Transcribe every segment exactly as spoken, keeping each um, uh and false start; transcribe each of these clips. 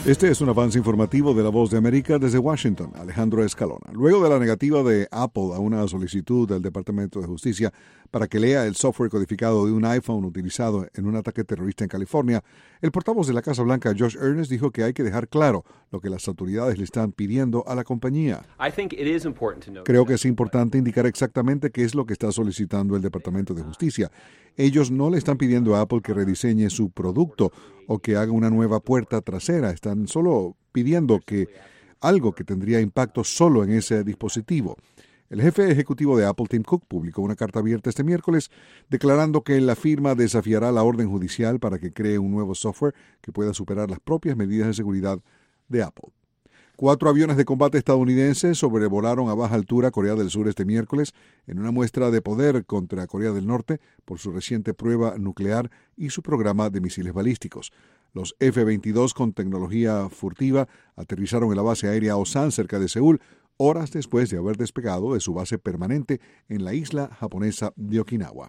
Este es un avance informativo de La Voz de América desde Washington. Alejandro Escalona. Luego de la negativa de Apple a una solicitud del Departamento de Justicia para que lea el software codificado de un iPhone utilizado en un ataque terrorista en California, el portavoz de la Casa Blanca, Josh Earnest, dijo que hay que dejar claro lo que las autoridades le están pidiendo a la compañía. Creo que es importante indicar exactamente qué es lo que está solicitando el Departamento de Justicia. Ellos no le están pidiendo a Apple que rediseñe su producto o que haga una nueva puerta trasera. Están solo pidiendo que algo que tendría impacto solo en ese dispositivo. El jefe ejecutivo de Apple, Tim Cook, publicó una carta abierta este miércoles declarando que la firma desafiará la orden judicial para que cree un nuevo software que pueda superar las propias medidas de seguridad de Apple. Cuatro aviones de combate estadounidenses sobrevolaron a baja altura Corea del Sur este miércoles en una muestra de poder contra Corea del Norte por su reciente prueba nuclear y su programa de misiles balísticos. Los F veintidós con tecnología furtiva aterrizaron en la base aérea Osan cerca de Seúl horas después de haber despegado de su base permanente en la isla japonesa de Okinawa.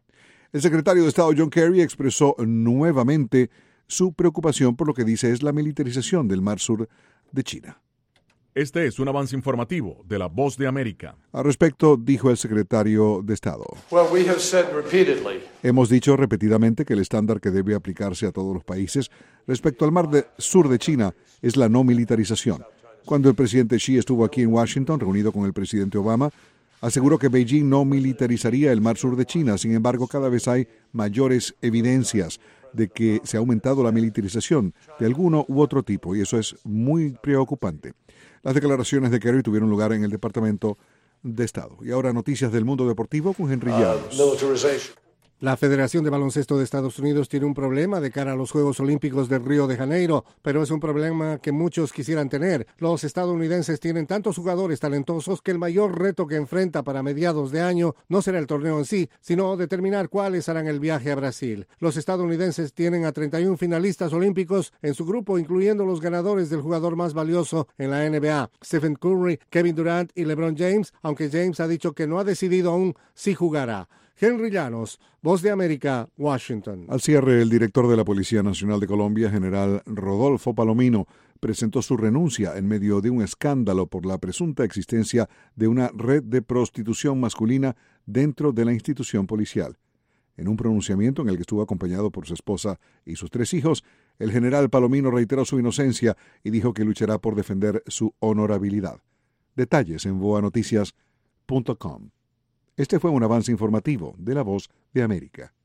El secretario de Estado John Kerry expresó nuevamente su preocupación por lo que dice es la militarización del Mar Sur de China. Este es un avance informativo de La Voz de América. Al respecto, dijo el secretario de Estado. Well, we have said repeatedly. Hemos dicho repetidamente que el estándar que debe aplicarse a todos los países respecto al Mar de, Sur de China es la no militarización. Cuando el presidente Xi estuvo aquí en Washington, reunido con el presidente Obama, aseguró que Beijing no militarizaría el Mar Sur de China. Sin embargo, cada vez hay mayores evidencias de que se ha aumentado la militarización de alguno u otro tipo, y eso es muy preocupante. Las declaraciones de Kerry tuvieron lugar en el Departamento de Estado. Y ahora noticias del mundo deportivo con Henry Llanos. Uh, La Federación de Baloncesto de Estados Unidos tiene un problema de cara a los Juegos Olímpicos de Río de Janeiro, pero es un problema que muchos quisieran tener. Los estadounidenses tienen tantos jugadores talentosos que el mayor reto que enfrenta para mediados de año no será el torneo en sí, sino determinar cuáles harán el viaje a Brasil. Los estadounidenses tienen a treinta y uno finalistas olímpicos en su grupo, incluyendo los ganadores del jugador más valioso en la N B A, Stephen Curry, Kevin Durant y LeBron James, aunque James ha dicho que no ha decidido aún si jugará. Henry Llanos, Voz de América, Washington. Al cierre, el director de la Policía Nacional de Colombia, general Rodolfo Palomino, presentó su renuncia en medio de un escándalo por la presunta existencia de una red de prostitución masculina dentro de la institución policial. En un pronunciamiento en el que estuvo acompañado por su esposa y sus tres hijos, el general Palomino reiteró su inocencia y dijo que luchará por defender su honorabilidad. Detalles en voa noticias punto com. Este fue un avance informativo de La Voz de América.